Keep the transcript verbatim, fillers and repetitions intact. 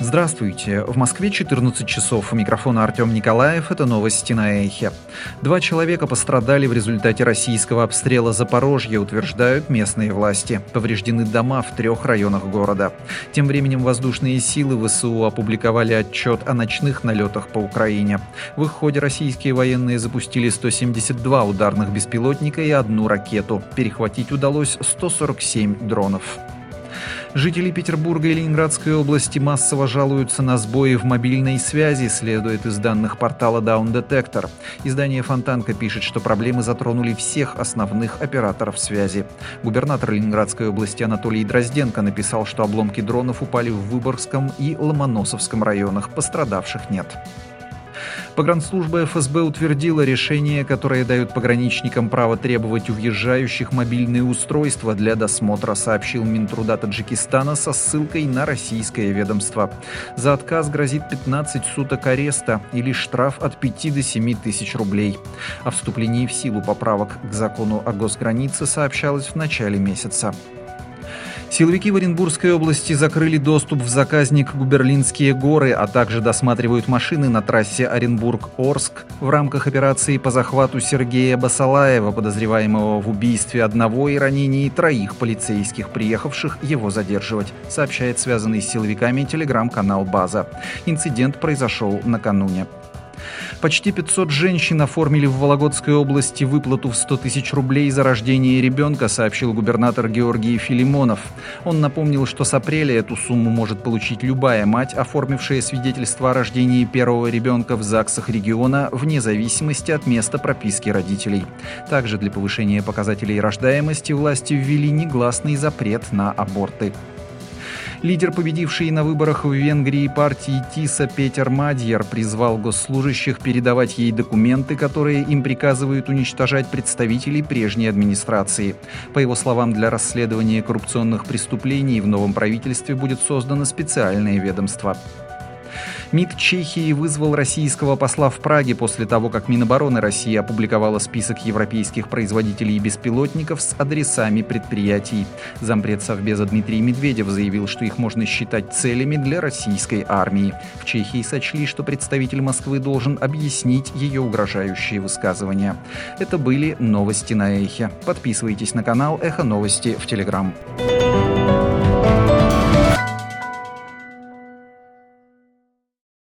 Здравствуйте. В Москве четырнадцать часов. У микрофона Артем Николаев. Это новости на Эхе. Два человека пострадали в результате российского обстрела Запорожья, утверждают местные власти. Повреждены дома в трех районах города. Тем временем воздушные силы ВСУ опубликовали отчет о ночных налетах по Украине. В их ходе российские военные запустили сто семьдесят два ударных беспилотника и одну ракету. Перехватить удалось сто сорок семь дронов. Жители Петербурга и Ленинградской области массово жалуются на сбои в мобильной связи, следует из данных портала Down Detector. Издание «Фонтанка» пишет, что проблемы затронули всех основных операторов связи. Губернатор Ленинградской области Анатолий Дрозденко написал, что обломки дронов упали в Выборгском и Ломоносовском районах. Пострадавших нет. Погранслужба эф эс бэ утвердила решение, которое дает пограничникам право требовать у въезжающих мобильные устройства для досмотра, сообщил Минтруда Таджикистана со ссылкой на российское ведомство. За отказ грозит пятнадцать суток ареста или штраф от пяти до семи тысяч рублей. О вступлении в силу поправок к закону о госгранице сообщалось в начале месяца. Силовики в Оренбургской области закрыли доступ в заказник Губерлинские горы, а также досматривают машины на трассе Оренбург-Орск в рамках операции по захвату Сергея Басалаева, подозреваемого в убийстве одного и ранении троих полицейских, приехавших его задерживать, сообщает связанный с силовиками телеграм-канал «База». Инцидент произошел накануне. Почти пятьсот женщин оформили в Вологодской области выплату в сто тысяч рублей за рождение ребенка, сообщил губернатор Георгий Филимонов. Он напомнил, что с апреля эту сумму может получить любая мать, оформившая свидетельство о рождении первого ребенка в ЗАГСах региона, вне зависимости от места прописки родителей. Также для повышения показателей рождаемости власти ввели негласный запрет на аборты. Лидер, победивший на выборах в Венгрии партии ТИСА Петер Мадьяр, призвал госслужащих передавать ей документы, которые им приказывают уничтожать представителей прежней администрации. По его словам, для расследования коррупционных преступлений в новом правительстве будет создано специальное ведомство. МИД Чехии вызвал российского посла в Праге после того, как Минобороны России опубликовала список европейских производителей беспилотников с адресами предприятий. Зампред Совбеза Дмитрий Медведев заявил, что их можно считать целями для российской армии. В Чехии сочли, что представитель Москвы должен объяснить ее угрожающие высказывания. Это были новости на Эхе. Подписывайтесь на канал Эхо Новости в Телеграм.